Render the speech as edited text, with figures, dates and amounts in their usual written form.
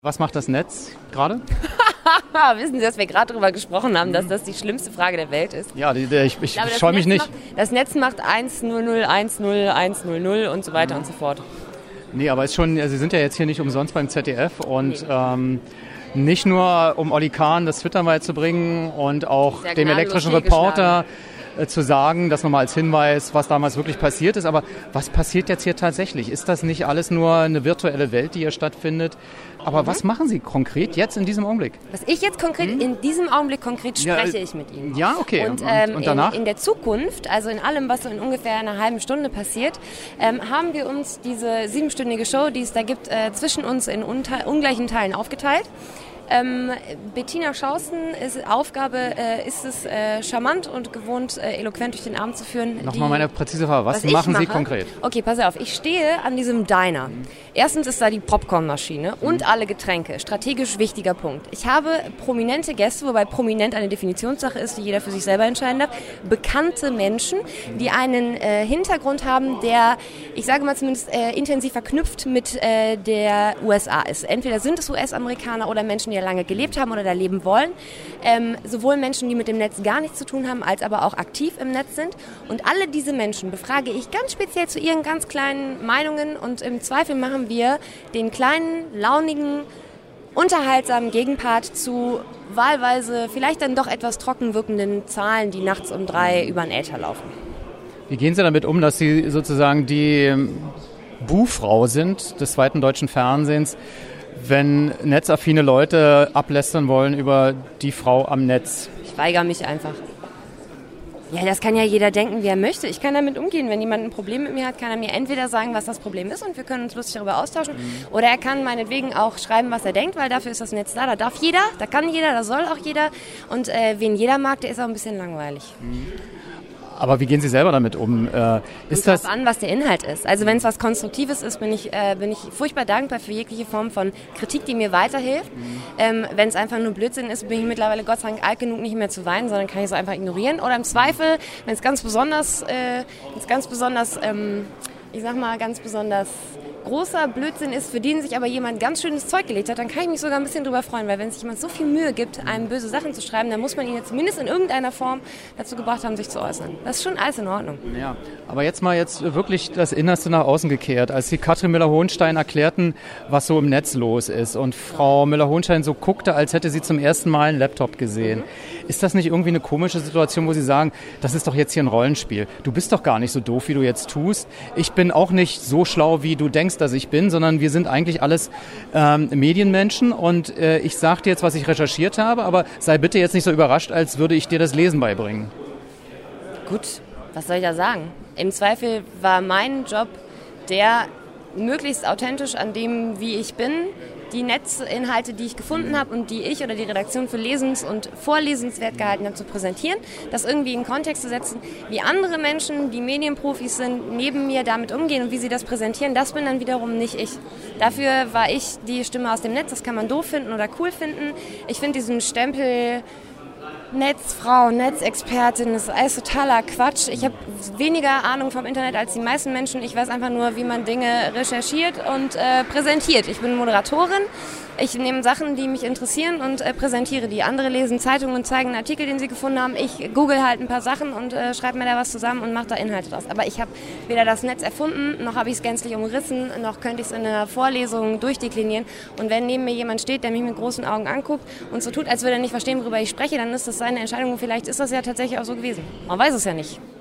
Was macht das Netz gerade? Wissen Sie, dass wir gerade darüber gesprochen haben, dass das die schlimmste Frage der Welt ist? Ja, ich scheue mich nicht. Das Netz macht 100, 10, 100 und so weiter und so fort. Nee, aber ist schon, Sie sind ja jetzt hier nicht umsonst beim ZDF und nicht nur, um Olli Kahn das Twitter beizubringen und auch dem elektrischen Reporter zu sagen, das nochmal als Hinweis, was damals wirklich passiert ist. Aber was passiert jetzt hier tatsächlich? Ist das nicht alles nur eine virtuelle Welt, die hier stattfindet? Aber was machen Sie konkret jetzt in diesem Augenblick? Was ich jetzt konkret, in diesem Augenblick konkret spreche ich mit Ihnen. Ja, okay. Und danach? In der Zukunft, also in allem, was so in ungefähr einer halben Stunde passiert, haben wir uns diese 7-stündige Show, die es da gibt, zwischen uns in ungleichen Teilen aufgeteilt. Bettina Schausten Aufgabe ist es, charmant und gewohnt eloquent durch den Abend zu führen. Nochmal meine präzise Frage, was machen Sie konkret? Okay, pass auf, ich stehe an diesem Diner. Erstens ist da die Popcornmaschine und alle Getränke, strategisch wichtiger Punkt. Ich habe prominente Gäste, wobei prominent eine Definitionssache ist, die jeder für sich selber entscheiden darf. Bekannte Menschen, die einen Hintergrund haben, der, ich sage mal zumindest, intensiv verknüpft mit der USA ist. Entweder sind es US-Amerikaner oder Menschen, die lange gelebt haben oder da leben wollen. Sowohl Menschen, die mit dem Netz gar nichts zu tun haben, als aber auch aktiv im Netz sind. Und alle diese Menschen befrage ich ganz speziell zu ihren ganz kleinen Meinungen und im Zweifel machen wir den kleinen, launigen, unterhaltsamen Gegenpart zu wahlweise vielleicht dann doch etwas trocken wirkenden Zahlen, die nachts um 3 über den Äther laufen. Wie gehen Sie damit um, dass Sie sozusagen die Buhfrau sind des zweiten deutschen Fernsehens, wenn netzaffine Leute ablästern wollen über die Frau am Netz? Ich weigere mich einfach. Ja, das kann ja jeder denken, wie er möchte. Ich kann damit umgehen. Wenn jemand ein Problem mit mir hat, kann er mir entweder sagen, was das Problem ist und wir können uns lustig darüber austauschen. Oder er kann meinetwegen auch schreiben, was er denkt, weil dafür ist das Netz da. Da darf jeder, da kann jeder, da soll auch jeder. Und wen jeder mag, der ist auch ein bisschen langweilig. Aber wie gehen Sie selber damit um? Ist das an, was der Inhalt ist. Also wenn es was Konstruktives ist, bin ich furchtbar dankbar für jegliche Form von Kritik, die mir weiterhilft. Wenn es einfach nur Blödsinn ist, bin ich mittlerweile Gott sei Dank alt genug, nicht mehr zu weinen, sondern kann ich es einfach ignorieren. Oder im Zweifel, wenn es ganz besonders großer Blödsinn ist, für den sich aber jemand ganz schönes Zeug gelegt hat, dann kann ich mich sogar ein bisschen drüber freuen, weil wenn sich jemand so viel Mühe gibt, einem böse Sachen zu schreiben, dann muss man ihn jetzt zumindest in irgendeiner Form dazu gebracht haben, sich zu äußern. Das ist schon alles in Ordnung. Ja, aber jetzt wirklich das Innerste nach außen gekehrt. Als Sie Katrin Müller-Hohenstein erklärten, was so im Netz los ist und Frau Müller-Hohenstein so guckte, als hätte sie zum ersten Mal einen Laptop gesehen. Ist das nicht irgendwie eine komische Situation, wo Sie sagen, das ist doch jetzt hier ein Rollenspiel. Du bist doch gar nicht so doof, wie du jetzt tust. Ich bin auch nicht so schlau, wie du denkst, dass ich bin, sondern wir sind eigentlich alles Medienmenschen und ich sage dir jetzt, was ich recherchiert habe, aber sei bitte jetzt nicht so überrascht, als würde ich dir das Lesen beibringen. Gut, was soll ich da sagen? Im Zweifel war mein Job der möglichst authentisch an dem, wie ich bin, die Netzinhalte, die ich gefunden habe und die ich oder die Redaktion für lesens- und vorlesenswert gehalten habe, zu präsentieren, das irgendwie in Kontext zu setzen, wie andere Menschen, die Medienprofis sind, neben mir damit umgehen und wie sie das präsentieren, das bin dann wiederum nicht ich. Dafür war ich die Stimme aus dem Netz, das kann man doof finden oder cool finden. Ich finde diesen Stempel Netzfrau, Netzexpertin, das ist alles totaler Quatsch. Ich habe weniger Ahnung vom Internet als die meisten Menschen. Ich weiß einfach nur, wie man Dinge recherchiert und präsentiert. Ich bin Moderatorin. Ich nehme Sachen, die mich interessieren und präsentiere die. Andere lesen Zeitungen und zeigen einen Artikel, den sie gefunden haben. Ich google halt ein paar Sachen und schreibe mir da was zusammen und mache da Inhalte draus. Aber ich habe weder das Netz erfunden, noch habe ich es gänzlich umrissen, noch könnte ich es in einer Vorlesung durchdeklinieren. Und wenn neben mir jemand steht, der mich mit großen Augen anguckt und so tut, als würde er nicht verstehen, worüber ich spreche, dann ist das seine Entscheidung und vielleicht ist das ja tatsächlich auch so gewesen. Man weiß es ja nicht.